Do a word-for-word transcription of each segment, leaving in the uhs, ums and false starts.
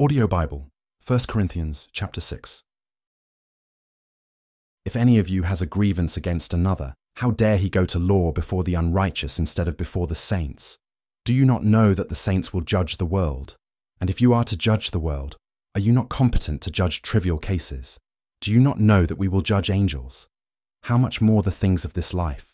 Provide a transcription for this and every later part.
Audio Bible, First Corinthians chapter six. If any of you has a grievance against another, how dare he go to law before the unrighteous instead of before the saints? Do you not know that the saints will judge the world? And if you are to judge the world, are you not competent to judge trivial cases? Do you not know that we will judge angels? How much more the things of this life?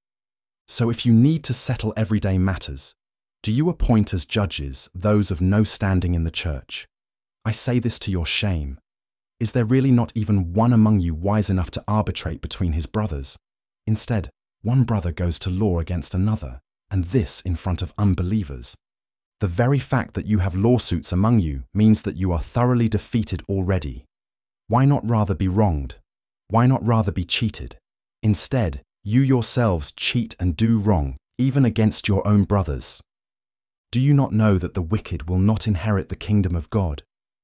So if you need to settle everyday matters, do you appoint as judges those of no standing in the church? I say this to your shame. Is there really not even one among you wise enough to arbitrate between his brothers? Instead, one brother goes to law against another, and this in front of unbelievers. The very fact that you have lawsuits among you means that you are thoroughly defeated already. Why not rather be wronged? Why not rather be cheated? Instead, you yourselves cheat and do wrong, even against your own brothers. Do you not know that the wicked will not inherit the kingdom of God?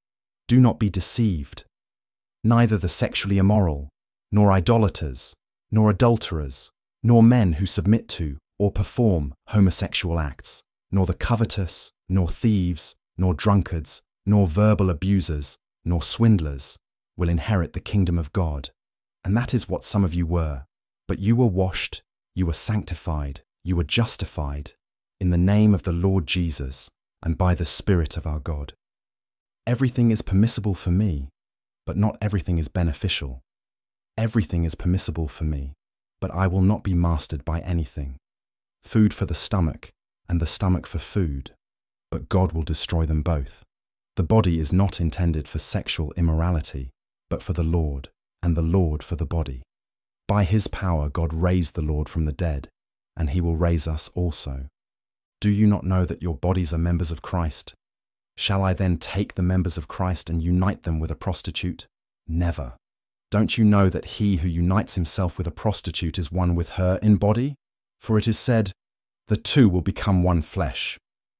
Do not be deceived. Neither the sexually immoral, nor idolaters, nor adulterers, nor men who submit to or perform homosexual acts, nor the covetous, nor thieves, nor drunkards, nor verbal abusers, nor swindlers will inherit the kingdom of God. And that is what some of you were. But you were washed, you were sanctified, you were justified in the name of the Lord Jesus and by the Spirit of our God. Everything is permissible for me, but not everything is beneficial. Everything is permissible for me, but I will not be mastered by anything. Food for the stomach, and the stomach for food, but God will destroy them both. The body is not intended for sexual immorality, but for the Lord, and the Lord for the body. By his power God raised the Lord from the dead, and he will raise us also. Do you not know that your bodies are members of Christ? Shall I then take the members of Christ and unite them with a prostitute? Never. Don't you know that he who unites himself with a prostitute is one with her in body? For it is said, the two will become one flesh.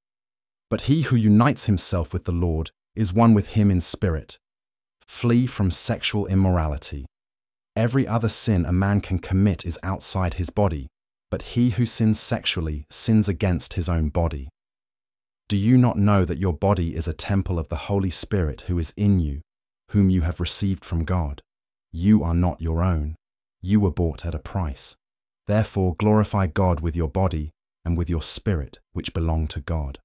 But he who unites himself with the Lord is one with him in spirit. Flee from sexual immorality. Every other sin a man can commit is outside his body, but he who sins sexually sins against his own body. Do you not know that your body is a temple of the Holy Spirit who is in you, whom you have received from God? You are not your own. You were bought at a price. Therefore glorify God with your body and with your spirit, which belong to God.